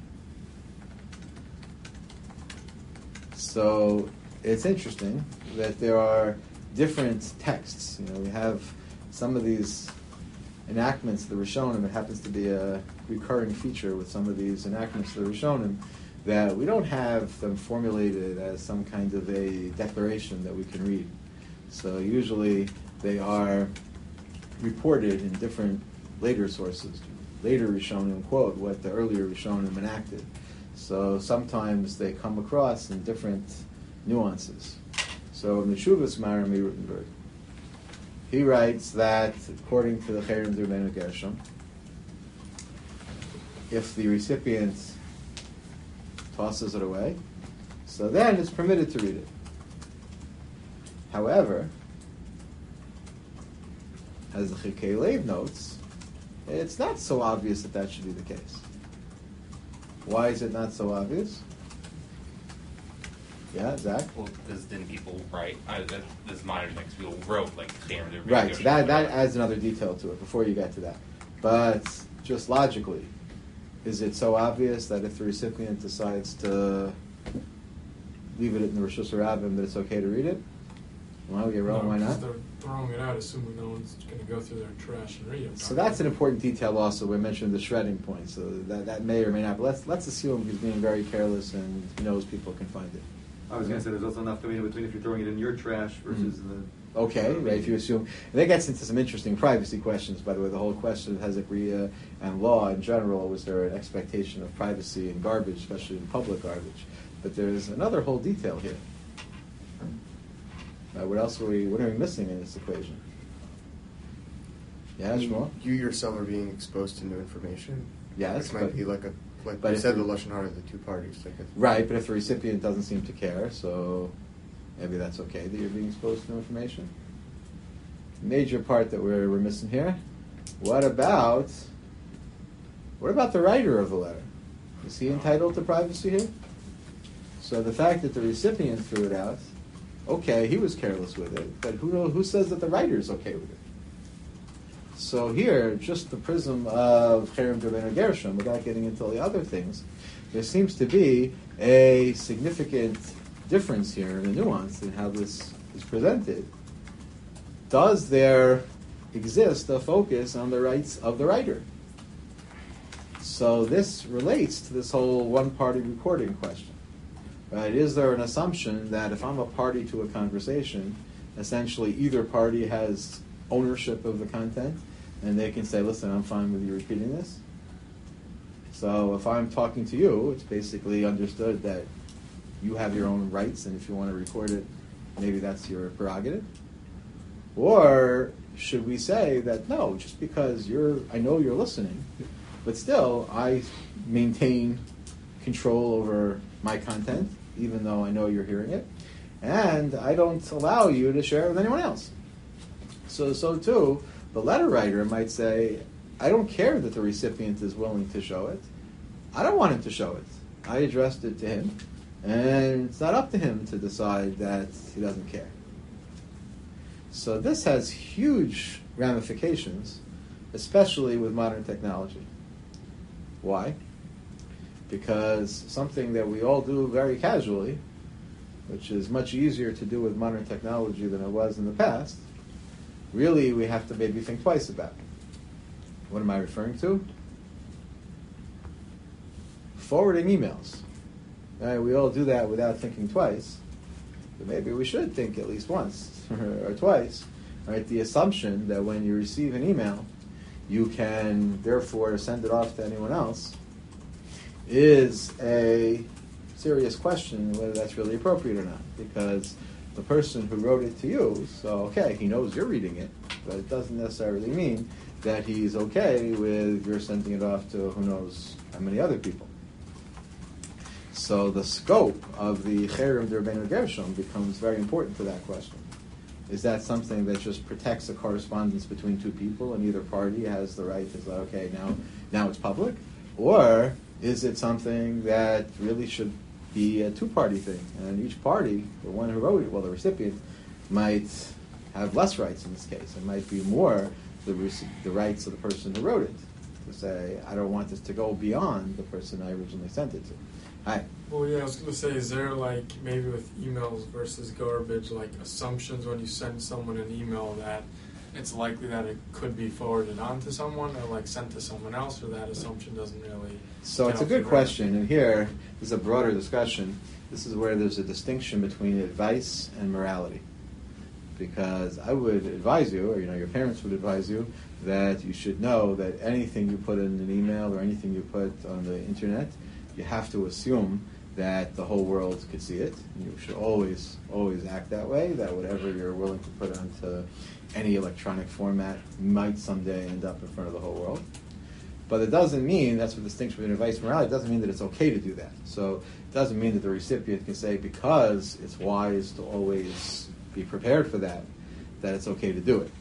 So it's interesting that there are different texts. We have some of these enactments of the Rishonim. It happens to be a recurring feature with some of these enactments of the Rishonim, that we don't have them formulated as some kind of a declaration that we can read. So usually they are reported in different later sources. Later Rishonim quote what the earlier Rishonim enacted. So sometimes they come across in different nuances. So Meshuvas Marami Rutenberg, he writes that according to the Cherem D'Rabbeinu Gershom, if the recipient tosses it away, so then it's permitted to read it. However, as the Chikei Lev notes, it's not so obvious that should be the case. Why is it not so obvious? Yeah, Zach? Well, because then people write, this modern text, people wrote like Cherem D'Rabbeinu Gershom. Right, so that adds another detail to it before you get to that. But just logically, is it so obvious that if the recipient decides to leave it in the Rishus Rabbim that it's okay to read it? Well, why not? They're throwing it out, assuming no one's going to go through their trash and read it. So that's an important detail also. We mentioned the shredding point, so that may or may not. But let's assume he's being very careless and he knows people can find it. I was going to say there's also enough between if you're throwing it in your trash versus the... Okay, right, if you assume. And that gets into some interesting privacy questions, by the way. The whole question of Hezekriya and law in general, was there an expectation of privacy in garbage, especially in public garbage? But there's another whole detail here. What are we missing in this equation? Yeah, Shmuel? You yourself are being exposed to new information. Yes, It might be like you said, the Lashon Hara of the two parties. Right, but if the recipient doesn't seem to care, so maybe that's okay that you're being exposed to new information. Major part that we're missing here. What about the writer of the letter? Is he entitled to privacy here? So the fact that the recipient threw it out, okay, he was careless with it, but who says that the writer is okay with it? So here, just the prism of Cherem D'Rabbeinu Gershom, without getting into all the other things, there seems to be a significant difference here in the nuance in how this is presented. Does there exist a focus on the rights of the writer? So this relates to this whole one-party recording question. Right? Is there an assumption that if I'm a party to a conversation, essentially either party has ownership of the content, and they can say, listen, I'm fine with you repeating this? So if I'm talking to you, it's basically understood that you have your own rights, and if you want to record it, maybe that's your prerogative. Or should we say that, no, just because I know you're listening, but still I maintain control over my content, even though I know you're hearing it, and I don't allow you to share it with anyone else. So too, the letter writer might say, I don't care that the recipient is willing to show it. I don't want him to show it. I addressed it to him, and it's not up to him to decide that he doesn't care. So this has huge ramifications, especially with modern technology. Why? Because something that we all do very casually, which is much easier to do with modern technology than it was in the past, really we have to maybe think twice about. What am I referring to? Forwarding emails. Right, we all do that without thinking twice, but maybe we should think at least once or twice. Right? The assumption that when you receive an email, you can therefore send it off to anyone else is a serious question whether that's really appropriate or not, because the person who wrote it to you, so okay, he knows you're reading it, but it doesn't necessarily mean that he's okay with your sending it off to who knows how many other people. So the scope of the Cherem D'Rabbeinu Gershom becomes very important to that question. Is that something that just protects a correspondence between two people and either party has the right to say, okay, now it's public? Or is it something that really should be a two-party thing? And each party, the one who wrote it, well, the recipient, might have less rights in this case. It might be more the rights of the person who wrote it, to say, I don't want this to go beyond the person I originally sent it to. Hi. Well, yeah, I was going to say, is there like, maybe with emails versus garbage, like assumptions when you send someone an email that it's likely that it could be forwarded on to someone or like sent to someone else, or that assumption doesn't really... So it's a good question, and here is a broader discussion. This is where there's a distinction between advice and morality. Because I would advise you, or your parents would advise you, that you should know that anything you put in an email or anything you put on the internet, you have to assume that the whole world could see it. You should always act that way, that whatever you're willing to put onto any electronic format might someday end up in front of the whole world. But it doesn't mean, that's the distinction between advice and morality, it doesn't mean that it's okay to do that. So it doesn't mean that the recipient can say, because it's wise to always be prepared for that it's okay to do it.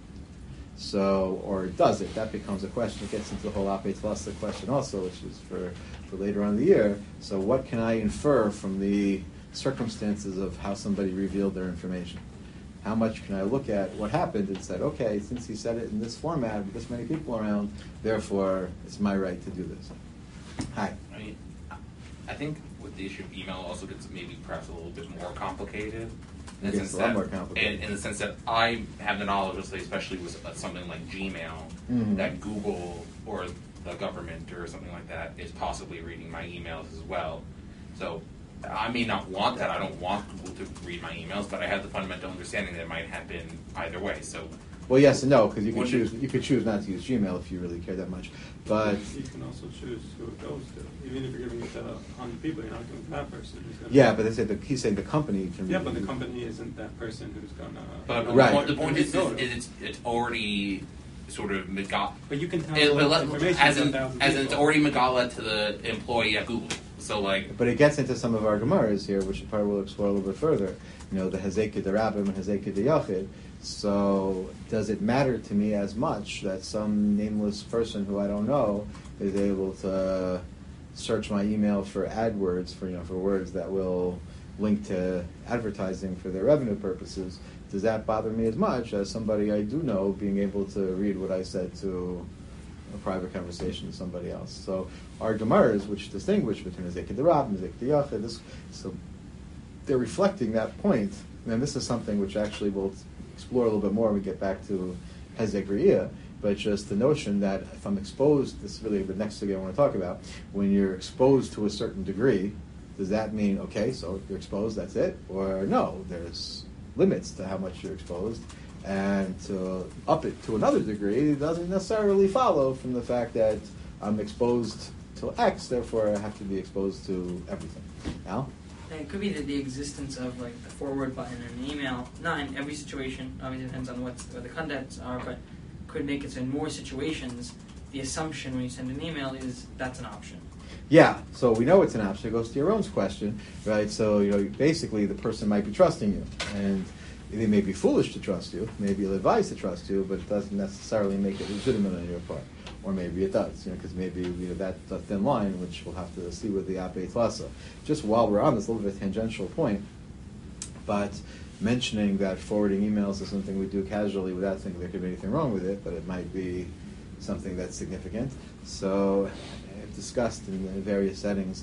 So, or does it? That becomes a question. It gets into the whole Apei Tlasa question also, which is for later on in the year. So what can I infer from the circumstances of how somebody revealed their information? How much can I look at what happened and said, okay, since he said it in this format with this many people around, therefore it's my right to do this. Hi. I mean, I think with the issue of email also gets maybe perhaps a little bit more complicated. It gets a lot more complicated. In the sense that I have the knowledge, especially with something like Gmail, that Google or the government or something like that is possibly reading my emails as well. So I may not want that. I don't want Google to read my emails, but I have the fundamental understanding that it might happen either way. So, well, yes and no, because you could choose not to use Gmail if you really care that much. But you can also choose who it goes to, even if you're giving it to 100 people. You're not giving that person. Yeah, but he's saying the company can. Yeah, but the company isn't that person who's gonna. But right. The point is it's already sort of megala. But you can tell as in it's already megala to the employee at Google. So but it gets into some of our Gemaras here, which probably will explore a little bit further. The Hezekah D'Rabbim and Hezekah D'Yachid. So does it matter to me as much that some nameless person who I don't know is able to search my email for AdWords, for words that will link to advertising for their revenue purposes? Does that bother me as much as somebody I do know being able to read what I said to a private conversation with somebody else? So our Gemaras, which distinguish between Hezekah D'Rabbim and Hezekah D'Yachid, so they're reflecting that point. And this is something which actually we'll explore a little bit more when we get back to Hezek Re'iyah, but just the notion that if I'm exposed, this is really the next thing I want to talk about, when you're exposed to a certain degree, does that mean, okay, so you're exposed, that's it? Or no, there's limits to how much you're exposed, and to up it to another degree doesn't necessarily follow from the fact that I'm exposed to X, therefore I have to be exposed to everything. Al? And it could be that the existence of like the forward button in an email, not in every situation, obviously depends on what the contents are, but could make it so in more situations, the assumption when you send an email is that's an option. Yeah, so we know it's an option. It goes to your own question, right? So, basically the person might be trusting you, and they may be foolish to trust you, maybe ill-advised to trust you, but it doesn't necessarily make it legitimate on your part. Or maybe it does, because maybe that's a thin line, which we'll have to see with the Apei Tlasa. Just while we're on this little bit tangential point, but mentioning that forwarding emails is something we do casually without thinking there could be anything wrong with it, but it might be something that's significant. So I've discussed in various settings,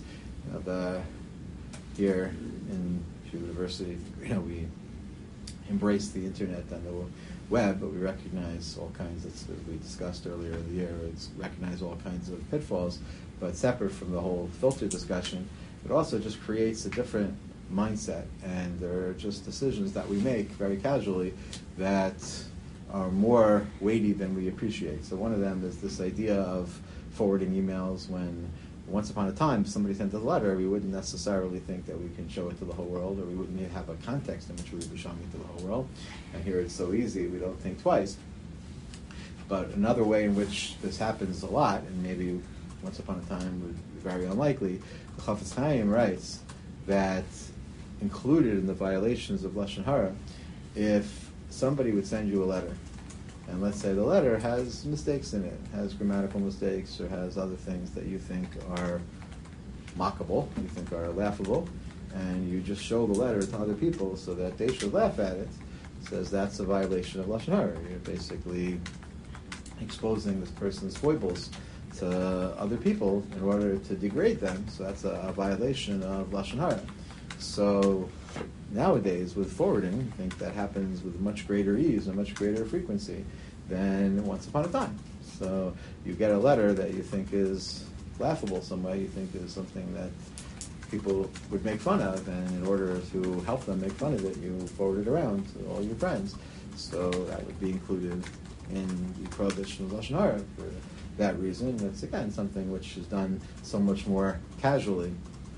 here in Yeshiva University, we embrace the internet and the web, but we recognize all kinds, as we discussed earlier in the year, recognize all kinds of pitfalls, but separate from the whole filter discussion, it also just creates a different mindset, and there are just decisions that we make very casually that are more weighty than we appreciate. So one of them is this idea of forwarding emails when once upon a time somebody sent a letter, we wouldn't necessarily think that we can show it to the whole world, or we wouldn't even have a context in which we would be showing it to the whole world. And here it's so easy, we don't think twice. But another way in which this happens a lot, and maybe once upon a time would be very unlikely, the Chafetz Chaim writes that included in the violations of Lashon Hara, if somebody would send you a letter, and let's say the letter has mistakes in it, has grammatical mistakes, or has other things that you think are mockable, you think are laughable, and you just show the letter to other people so that they should laugh at it, says that's a violation of Lashon Hara. You're basically exposing this person's foibles to other people in order to degrade them, so that's a violation of Lashon Hara. So nowadays, with forwarding, I think that happens with much greater ease and much greater frequency than once upon a time. So you get a letter that you think is laughable some way, you think is something that people would make fun of, and in order to help them make fun of it, you forward it around to all your friends. So that would be included in the prohibition of Lashon Hara for that reason. It's, again, something which is done so much more casually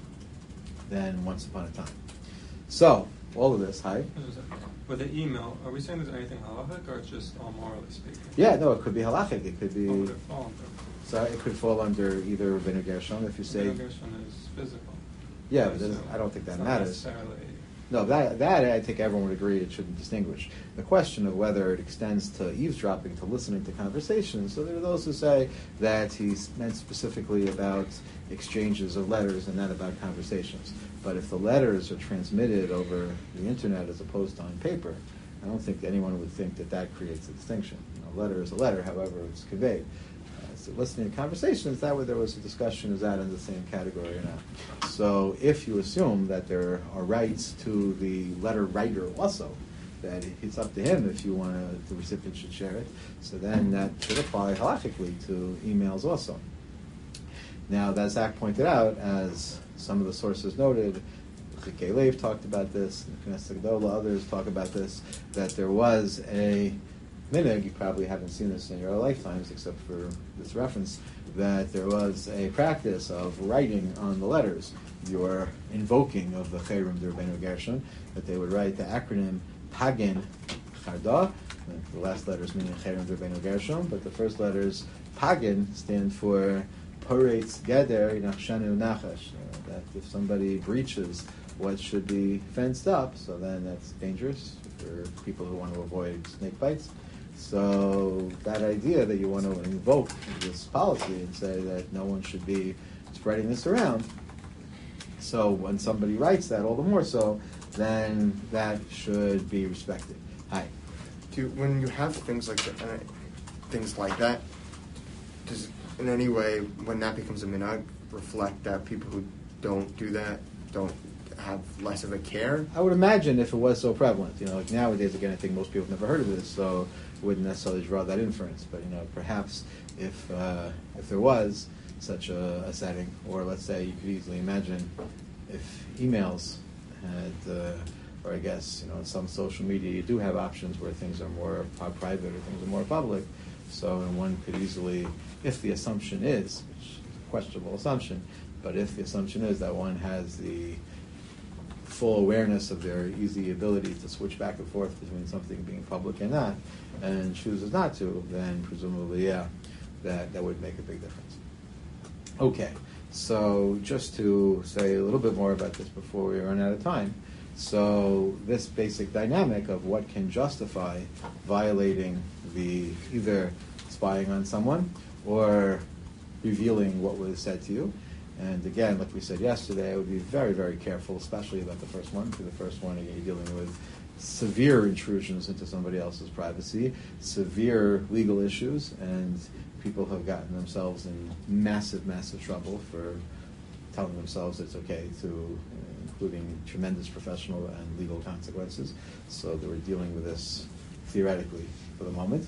than once upon a time. So, all of this, hi? With the email, are we saying there's anything halachic, or it's just all morally speaking? Yeah, no, it could be halachic. It could be... What would it fall under? So it could fall under either Rabbeinu Gershon, if you say... Rabbeinu Gershon is physical. Yeah, but I don't think that matters. Necessarily. No, that I think everyone would agree it shouldn't distinguish. The question of whether it extends to eavesdropping, to listening to conversations, so there are those who say that he's meant specifically about exchanges of letters and not about conversations. But if the letters are transmitted over the internet as opposed to on paper, I don't think anyone would think that that creates a distinction. A letter is a letter, however it's conveyed. So listening to conversations, that way there was a discussion, is that in the same category or not? So if you assume that there are rights to the letter writer also, that it's up to him if you want the recipient should share it, so then that should apply halachically to emails also. Now, as Zach pointed out, as some of the sources noted, Chikei Lev talked about this, Knesset Gedola, others talk about this, that there was a minhag, you probably haven't seen this in your lifetimes except for this reference, that there was a practice of writing on the letters your invoking of the Cherem de Rabbeinu Gershon, that they would write the acronym Pagin Charda, the last letters meaning Cherem de Rabbeinu Gershon, but the first letters Pagin stand for Poretz Geder Nachshanu Nachash, that if somebody breaches what should be fenced up, so then that's dangerous for people who want to avoid snake bites. So that idea that you want to invoke this policy and say that no one should be spreading this around, so when somebody writes that, all the more so, then that should be respected. Hi. When you have things like that, does in any way, when that becomes a minhag, reflect that people who don't do that don't have less of a care? I would imagine if it was so prevalent. Like nowadays, again, I think most people have never heard of this, so wouldn't necessarily draw that inference. But perhaps if there was such a setting, or let's say you could easily imagine if emails had, or I guess in some social media you do have options where things are more private or things are more public. So one could easily, if the assumption is, which is a questionable assumption, but if the assumption is that one has the full awareness of their easy ability to switch back and forth between something being public and not, and chooses not to, then presumably, that would make a big difference. Okay, so just to say a little bit more about this before we run out of time. So this basic dynamic of what can justify violating either spying on someone or revealing what was said to you. And again, like we said yesterday, I would be very, very careful, especially about the first one. For the first one, you're dealing with severe intrusions into somebody else's privacy, severe legal issues, and people have gotten themselves in massive, massive trouble for telling themselves it's okay to, including tremendous professional and legal consequences. So they were dealing with this theoretically for the moment.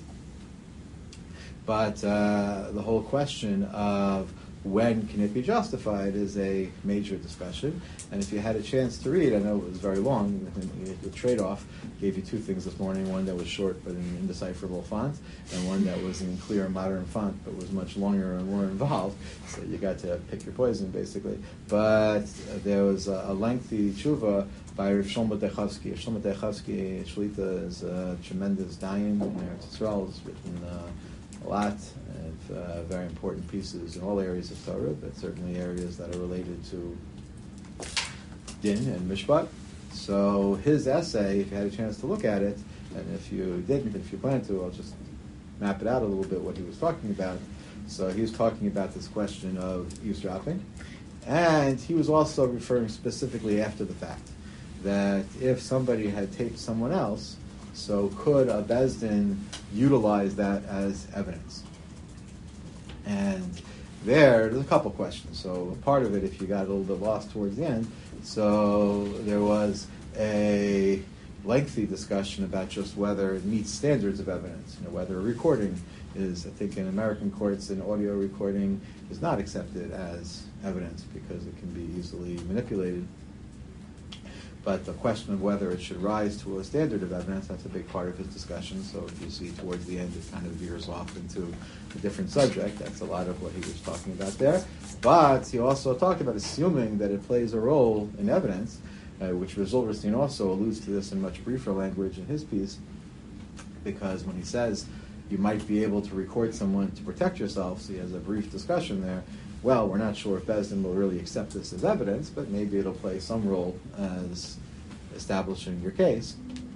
But the whole question of when can it be justified is a major discussion. And if you had a chance to read, I know it was very long, the trade-off gave you two things this morning, one that was short but in indecipherable font, and one that was in clear modern font but was much longer and more involved. So you got to pick your poison, basically. But there was a lengthy tshuva by Rav Shlomo Techovsky. Rav Shlomo Techovsky, Shlita, is a tremendous dayan in Eretz Yisrael. He's written a lot of very important pieces in all areas of Torah, but certainly areas that are related to din and mishpat. So his essay, if you had a chance to look at it, and if you didn't, if you plan to, I'll just map it out a little bit what he was talking about. So he was talking about this question of eavesdropping, and he was also referring specifically after the fact that if somebody had taped someone else, so could a Beis Din utilize that as evidence? And there's a couple questions. So part of it, if you got a little bit lost towards the end, so there was a lengthy discussion about just whether it meets standards of evidence, whether a recording is, I think in American courts, an audio recording is not accepted as evidence because it can be easily manipulated. But the question of whether it should rise to a standard of evidence, that's a big part of his discussion. So if you see towards the end, it kind of veers off into a different subject. That's a lot of what he was talking about there. But he also talked about assuming that it plays a role in evidence, which Zilberstein also alludes to this in much briefer language in his piece, because when he says you might be able to record someone to protect yourself, so he has a brief discussion there. Well, we're not sure if Beis Din will really accept this as evidence, but maybe it'll play some role as establishing your case.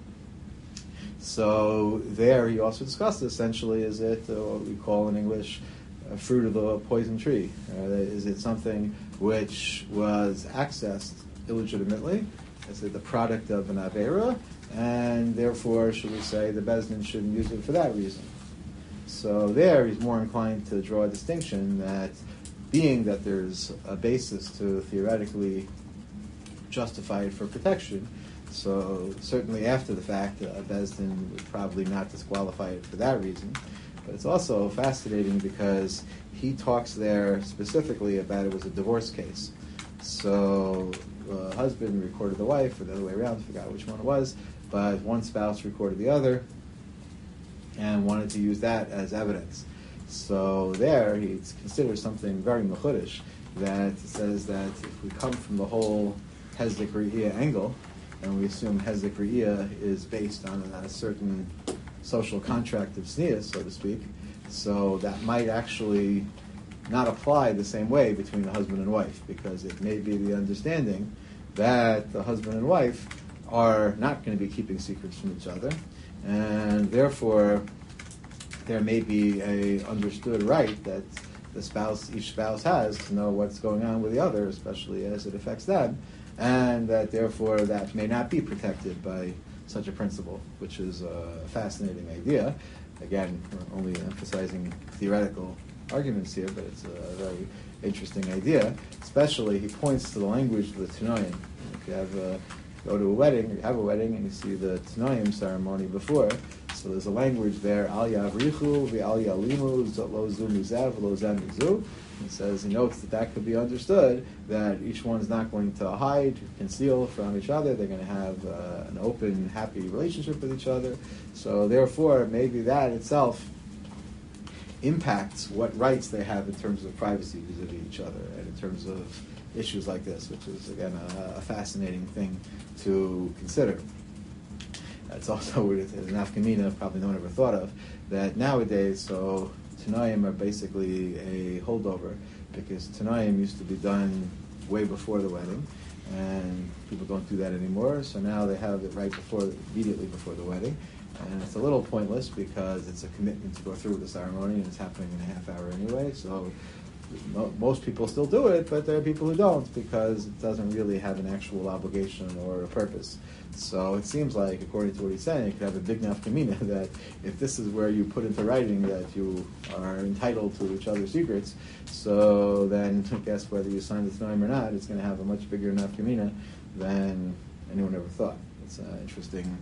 So there he also discussed essentially, is it what we call in English fruit of the poison tree? Is it something which was accessed illegitimately? Is it the product of an avera? And therefore, should we say the Beis Din shouldn't use it for that reason? So there he's more inclined to draw a distinction that being that there's a basis to theoretically justify it for protection, so certainly after the fact, Beis Din would probably not disqualify it for that reason. But it's also fascinating because he talks there specifically about it was a divorce case. So the husband recorded the wife, or the other way around, I forgot which one it was, but one spouse recorded the other and wanted to use that as evidence. So there he considers something very mechudish, that says that if we come from the whole Hezdik Re'iyah angle, and we assume Hezdik Re'iyah is based on a certain social contract of tznius, so to speak, so that might actually not apply the same way between the husband and wife, because it may be the understanding that the husband and wife are not going to be keeping secrets from each other, and therefore there may be a understood right that each spouse has to know what's going on with the other, especially as it affects them, and that therefore that may not be protected by such a principle, which is a fascinating idea. Again, we're only emphasizing theoretical arguments here, but it's a very interesting idea. Especially, he points to the language of the Tanoim. If you have go to a wedding, or you have a wedding, and you see the Tanoim ceremony before, so there's a language there, Al Yavrichu, V'al Yalimu, Lo Zu Mizav, Lo Zem Mizu. It says, he notes that could be understood, that each one's not going to hide, conceal from each other. They're going to have an open, happy relationship with each other. So therefore, maybe that itself impacts what rights they have in terms of privacy vis-a-vis each other, and in terms of issues like this, which is, again, a fascinating thing to consider. It's also an afkamina probably no one ever thought of, that nowadays, so Tanoim are basically a holdover, because Tanoim used to be done way before the wedding, and people don't do that anymore, so now they have it immediately before the wedding, and it's a little pointless because it's a commitment to go through with the ceremony, and it's happening in a half hour anyway, so most people still do it, but there are people who don't because it doesn't really have an actual obligation or a purpose. So it seems like, according to what he's saying, it could have a big nafkamina that if this is where you put into writing that you are entitled to each other's secrets, so then I guess whether you sign the Tanaim or not, it's going to have a much bigger nafkamina than anyone ever thought. It's an interesting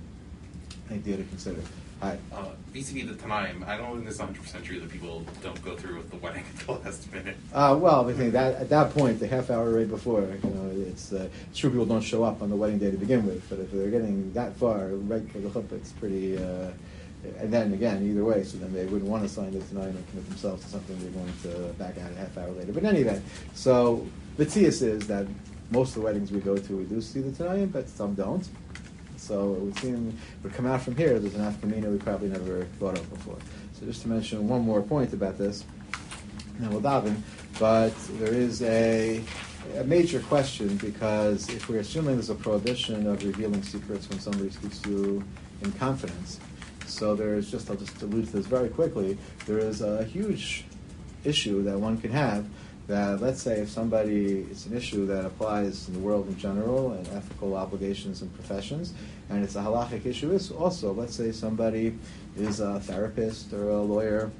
idea to consider. Hi. Vis-a-vis the Tanaim, I don't think it's 100% true that people don't go through with the wedding until the last minute. Well, I think that at that point, the half hour right before, it's true people don't show up on the wedding day to begin with, but if they're getting that far right for the chuppah, it's pretty. And then again, either way, so then they wouldn't want to sign the Tanaim and commit themselves to something they're going to back out a half hour later. But in any event, so the tzias is that most of the weddings we go to, we do see the Tanaim, but some don't. So it would seem, would come out from here, there's an afkamina we probably never thought of before. So just to mention one more point about this, and we'll daven, but there is a major question, because if we're assuming there's a prohibition of revealing secrets when somebody speaks to you in confidence, so there's just, I'll just allude to this very quickly, there is a huge issue that one can have that, let's say, if somebody, it's an issue that applies in the world in general and ethical obligations and professions, and it's a halachic issue also. Let's say somebody is a therapist or a lawyer,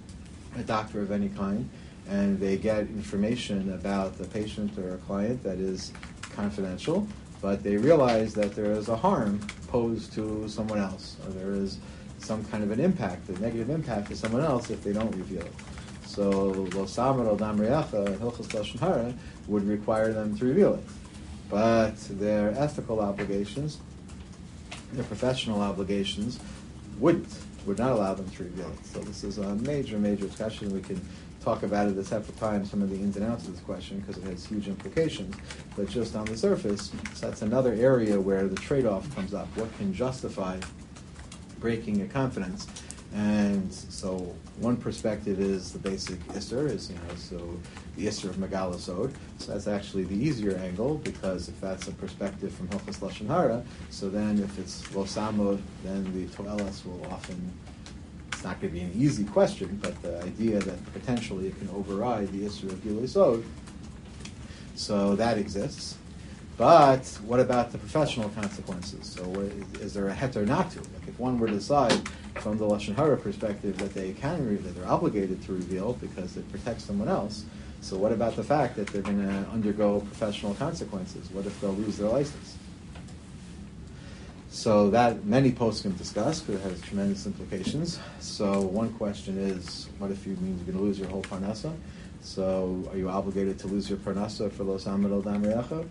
a doctor of any kind, and they get information about the patient or a client that is confidential, but they realize that there is a harm posed to someone else, or there is some kind of an impact, a negative impact to someone else if they don't reveal it. So, Lo Samer Al Dam Reacha, Hilchos Lashon Hara, would require them to reveal it. But their ethical obligations, their professional obligations, would not allow them to reveal it. So this is a major, major discussion. We can talk about it a separate time, some of the ins and outs of this question, because it has huge implications. But just on the surface, so that's another area where the trade-off comes up. What can justify breaking a confidence? And so one perspective is the basic Isser, so the Isser of Megala Sod. So that's actually the easier angle, because if that's a perspective from Hilchos Lashon Hara, so then if it's Lo Samod, then the Toelas will often, it's not going to be an easy question, but the idea that potentially it can override the Isser of Gilui Sod, so that exists. But what about the professional consequences? So is there a heter not to? Like if one were to decide from the Lashon Hara perspective that they can reveal, they're obligated to reveal because it protects someone else, so what about the fact that they're going to undergo professional consequences? What if they'll lose their license? So that many poskim discuss, because it has tremendous implications. So one question is, what if you mean you're going to lose your whole parnasa? So are you obligated to lose your parnasa for Lo Samer Al Dam Reacha?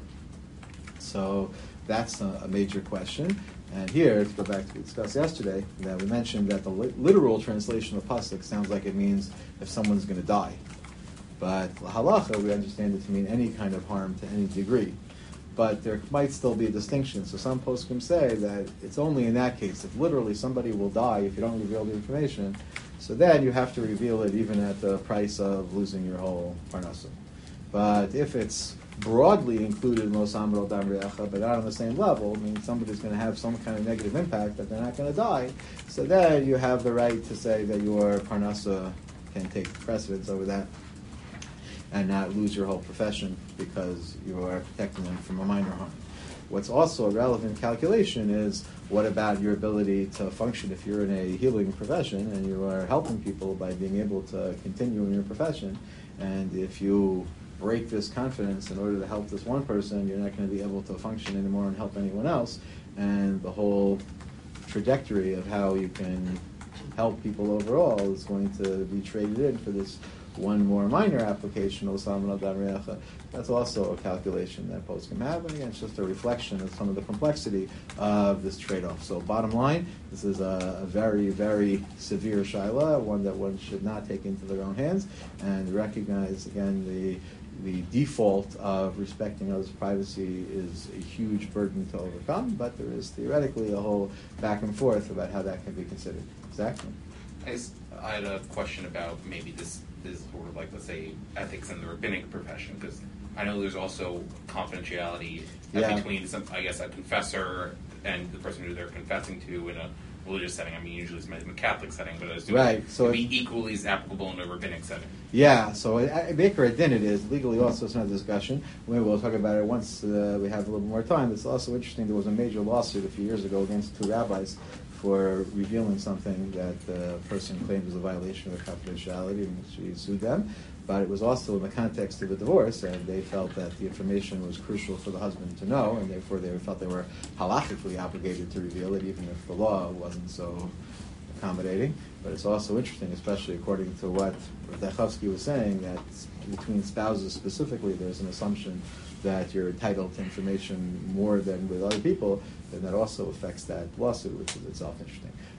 So that's a major question. And here, to go back to what we discussed yesterday, that we mentioned that the literal translation of pasuk sounds like it means if someone's going to die. But halacha, we understand it to mean any kind of harm to any degree. But there might still be a distinction. So some poskim say that it's only in that case, if literally somebody will die if you don't reveal the information, so then you have to reveal it even at the price of losing your whole parnasa. But if it's broadly included in Lo Samer Al Dam Reacha, but not on the same level, I mean, somebody's going to have some kind of negative impact, but they're not going to die, so then you have the right to say that your parnasa can take precedence over that and not lose your whole profession because you are protecting them from a minor harm. What's also a relevant calculation is, what about your ability to function if you're in a healing profession and you are helping people by being able to continue in your profession, and if you break this confidence in order to help this one person, you're not going to be able to function anymore and help anyone else, and the whole trajectory of how you can help people overall is going to be traded in for this one more minor application, Lo Samer Al Dam Reacha. That's also a calculation that poskim have, and again, it's just a reflection of some of the complexity of this trade-off. So bottom line, this is a very, very severe shaila, one that one should not take into their own hands, and recognize, again, the default of respecting others' privacy is a huge burden to overcome, but there is theoretically a whole back and forth about how that can be considered. Exactly. I had a question about maybe this sort of like, let's say, ethics in the rabbinic profession, because I know there's also confidentiality between, a confessor and the person who they're confessing to in a religious setting. I mean, usually it's in a Catholic setting, but I assume Right, so it can be equally as applicable in a rabbinic setting. Yeah, so Baker Adin it is. Legally also it's not a discussion. Maybe we'll talk about it once we have a little more time. It's also interesting, there was a major lawsuit a few years ago against two rabbis for revealing something that the person claimed was a violation of their confidentiality, and she sued them. But it was also in the context of a divorce, and they felt that the information was crucial for the husband to know, and therefore they felt they were halachically obligated to reveal it, even if the law wasn't so accommodating. But it's also interesting, especially according to what Dechovsky was saying, that between spouses specifically, there's an assumption that you're entitled to information more than with other people, and that also affects that lawsuit, which is itself interesting.